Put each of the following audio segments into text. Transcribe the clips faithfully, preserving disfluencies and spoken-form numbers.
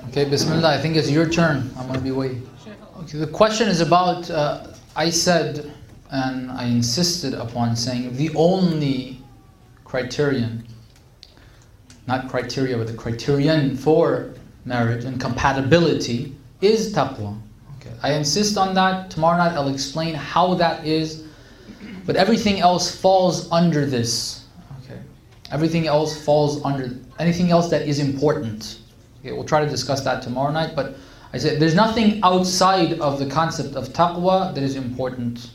Okay, Bismillah, I think it's your turn. I'm going to be waiting. Okay, the question is about, uh, I said, and I insisted upon saying, the only criterion, not criteria, but the criterion for marriage and compatibility is taqwa. Okay, I insist on that. Tomorrow night I'll explain how that is. But everything else falls under this. Okay, everything else falls under, anything else that is important. Okay, we'll try to discuss that tomorrow night, but I said there's nothing outside of the concept of taqwa that is important.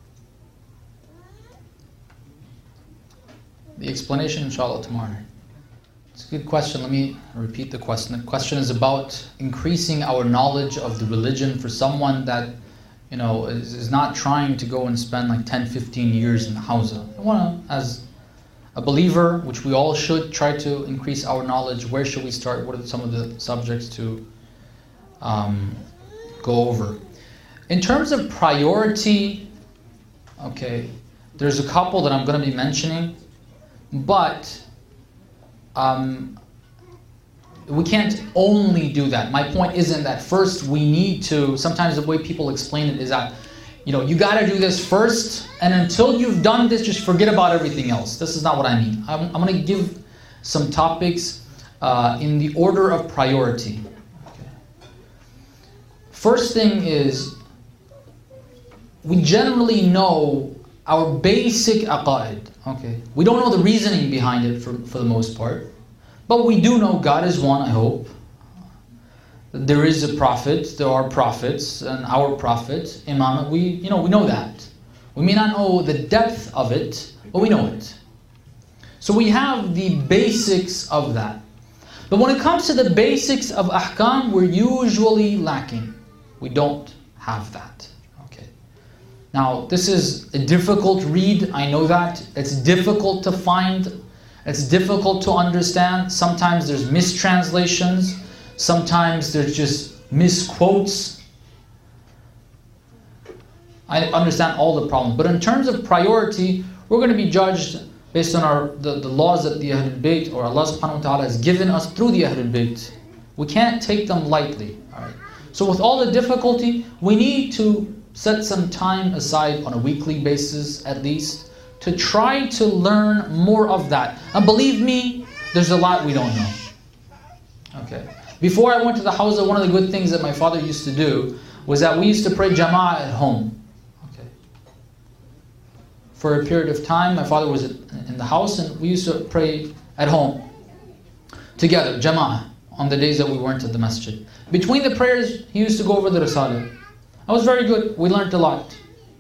The explanation, inshallah, tomorrow night. It's a good question. Let me repeat the question. The question is about increasing our knowledge of the religion for someone that, you know, is, is not trying to go and spend like ten, fifteen years in the hawza. I want to, as a believer, which we all should, try to increase our knowledge. Where should we start? What are some of the subjects to um, go over? In terms of priority, okay, there's a couple that I'm going to be mentioning, but um, we can't only do that. My point isn't that first we need to, sometimes the way people explain it is that, you know, you got to do this first, and until you've done this, just forget about everything else. This is not what I mean. I'm, I'm going to give some topics uh, in the order of priority. Okay. First thing is, we generally know our basic aqaid. Okay, we don't know the reasoning behind it for, for the most part, but we do know God is one, I hope. There is a prophet, there are prophets, and our prophet, Imam, we, you know, we know that. We may not know the depth of it, but we know it. So we have the basics of that. But when it comes to the basics of ahkam, we're usually lacking. We don't have that. Okay. Now, this is a difficult read, I know that. It's difficult to find. It's difficult to understand. Sometimes there's mistranslations. Sometimes there's just misquotes. I understand all the problems. But in terms of priority, we're going to be judged based on our the, the laws that the Ahlul Bayt or Allah subhanahu wa ta'ala has given us through the Ahlul Bayt. We can't take them lightly. All right. So with all the difficulty, we need to set some time aside on a weekly basis at least to try to learn more of that. And believe me, there's a lot we don't know. Okay. Before I went to the hawza, one of the good things that my father used to do was that we used to pray jama'ah at home. Okay. For a period of time, my father was in the house and we used to pray at home together, jama'ah, on the days that we weren't at the masjid. Between the prayers, he used to go over the risalah. That was very good. We learned a lot.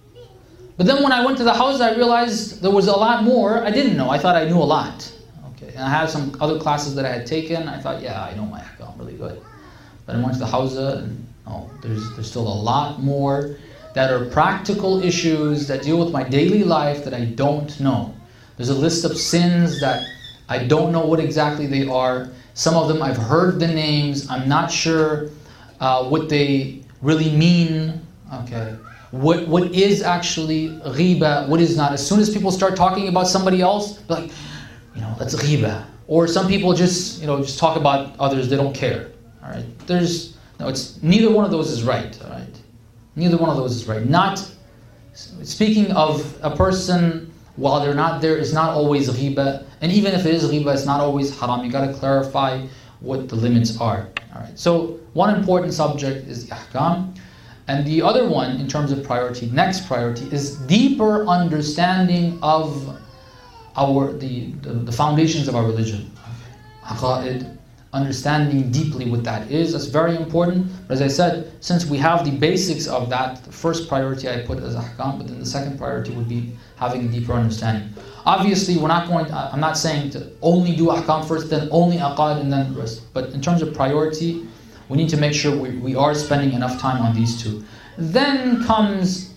But then when I went to the hawza, I realized there was a lot more I didn't know. I thought I knew a lot. Okay. And I had some other classes that I had taken. I thought, yeah, I know my ahkam really good. But I went to the hawza and oh, there's, there's still a lot more that are practical issues that deal with my daily life that I don't know. There's a list of sins that I don't know what exactly they are. Some of them I've heard the names. I'm not sure uh, what they really mean. Okay. What what is actually ghiba, what is not. As soon as people start talking about somebody else, like, you know, that's ghiba. Or some people just, you know, just talk about others, they don't care. All right. There's no, it's neither one of those is right. All right. Neither one of those is right. Not speaking of a person while they're not there is not always ghiba, and even if it is ghiba, it's not always haram. You got to clarify what the limits are. All right. So one important subject is the ahkam. And the other one, in terms of priority, next priority, is deeper understanding of our the, the, the foundations of our religion. Aqaid, understanding deeply what that is, that's very important. But as I said, since we have the basics of that, the first priority I put as ahkam, but then the second priority would be having a deeper understanding. Obviously, we're not going to, I'm not saying to only do ahkam first, then only aqaid, and then the rest. But in terms of priority, we need to make sure we, we are spending enough time on these two. Then comes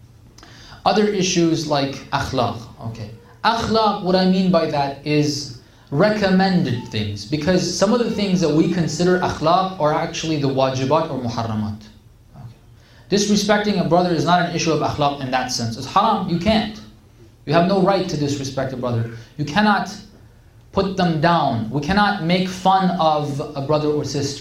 other issues like akhlaq. Okay, akhlaq, what I mean by that is recommended things. Because some of the things that we consider akhlaq are actually the wajibat or muharramat. Okay. Disrespecting a brother is not an issue of akhlaq in that sense. It's haram, you can't. You have no right to disrespect a brother. You cannot put them down. We cannot make fun of a brother or sister.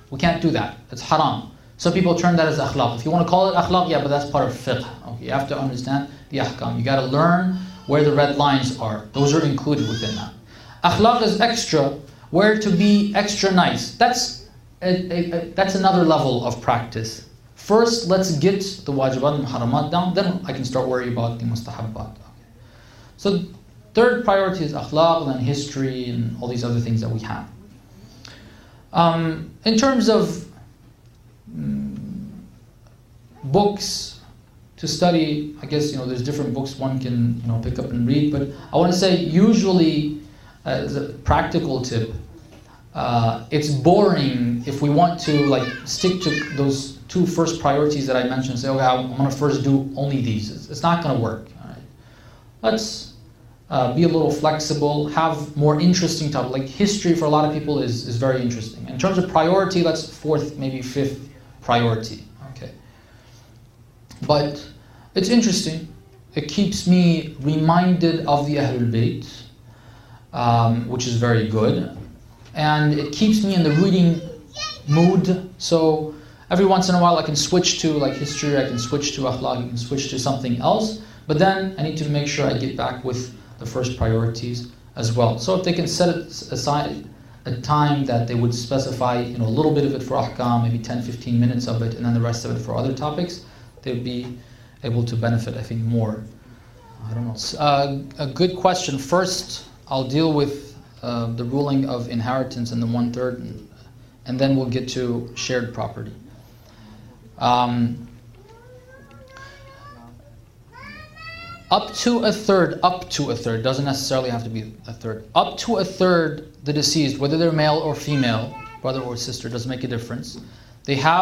We can't do that. It's haram. Some people term that as akhlaq. If you want to call it akhlaq, yeah, but that's part of fiqh. Okay, you have to understand the ahkam. You got to learn where the red lines are. Those are included within that. Akhlaq is extra, where to be extra nice. That's a, a, a, that's another level of practice. First, let's get the wajibat and muharramat down, then I can start worrying about the mustahabbat. Okay. So, third priority is akhlaq, then history, and all these other things that we have. Um, in terms of um, books to study, I guess, you know, there's different books one can, you know, pick up and read, but I want to say usually, uh, as a practical tip, uh, it's boring if we want to like stick to those two first priorities that I mentioned. Say, okay, I'm going to first do only these. It's, it's not going to work. All right. Let's uh, be a little flexible, have more interesting topics. Like history for a lot of people is, is very interesting. In terms of priority, that's fourth, maybe fifth priority. Okay. But it's interesting. It keeps me reminded of the Ahlul Bayt, um, which is very good. And it keeps me in the reading mood. So every once in a while I can switch to like history, I can switch to akhlaq, I can switch to something else. But then I need to make sure I get back with the first priorities as well. So if they can set aside a time that they would specify, you know, a little bit of it for ahkam, maybe ten, fifteen minutes of it, and then the rest of it for other topics, they would be able to benefit, I think, more. I don't know. Uh, a good question. First, I'll deal with uh, the ruling of inheritance and the one-third, and, and then we'll get to shared property. Um, up to a third, up to a third, doesn't necessarily have to be a third. Up to a third, the deceased, whether they're male or female, brother or sister, doesn't make a difference. They have